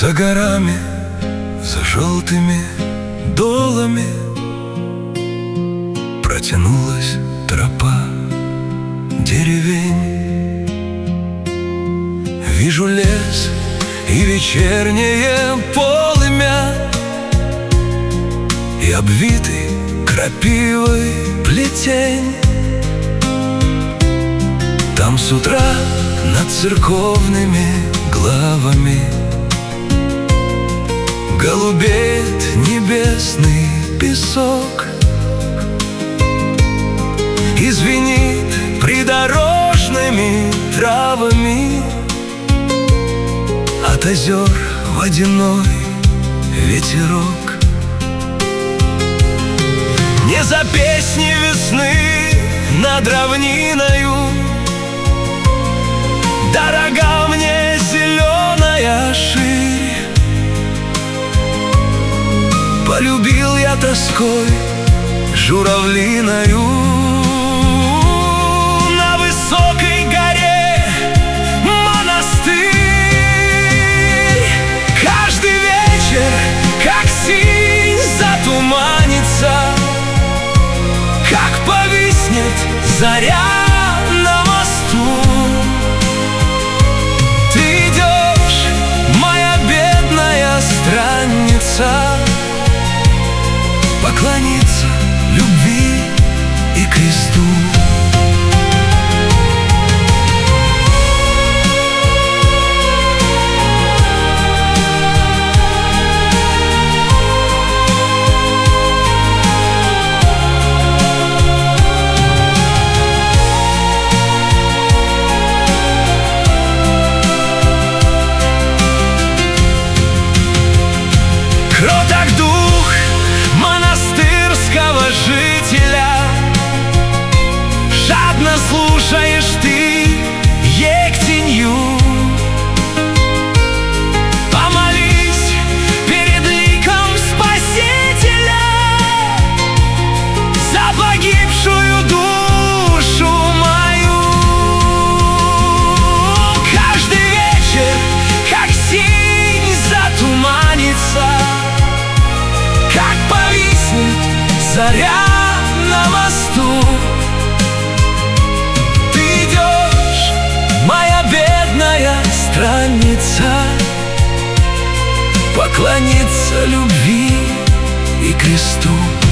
За горами, за желтыми долами протянулась тропа деревень. Вижу лес и вечернее полымя, и обвитый крапивой плетень. Там с утра над церковными главами голубеет небесный песок и звенит придорожными травами от озер водяной ветерок. Не за песни весны над равниною дорога мне зеленая ширь. Полюбил я тоской журавлиною на высокой горе монастырь. Каждый вечер, как синь затуманится, как повиснет заря на мосту. Ты идешь, моя бедная странница, поклониться любви и кресту. Кроток дух монастырского жителя, жадно слушаешь ты ектенью. Помолись перед ликом Спасителя за погибшую душу мою. Каждый вечер, как синь затуманится, как повиснет заря на мосту. Ты идешь, моя бедная странница, поклониться любви и кресту.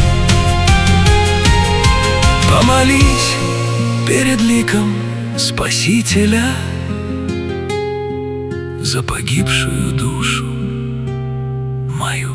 Помолись перед ликом Спасителя за погибшую душу мою.